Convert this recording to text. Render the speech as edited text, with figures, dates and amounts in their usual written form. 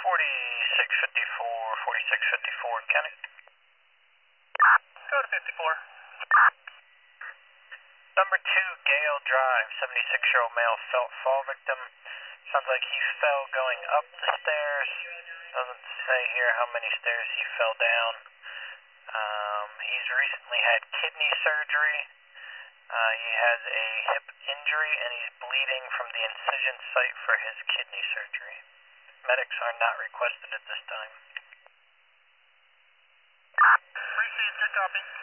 4654, County. Go to 54. Number 2, Gale Drive, 76-year-old male fall victim. Sounds like he fell going up the stairs. Doesn't say here how many stairs he fell down. He's recently had kidney surgery. He has a hip injury and he's bleeding from the incision site for his kidney surgery. Medics are not requested at this time. Received, good copy.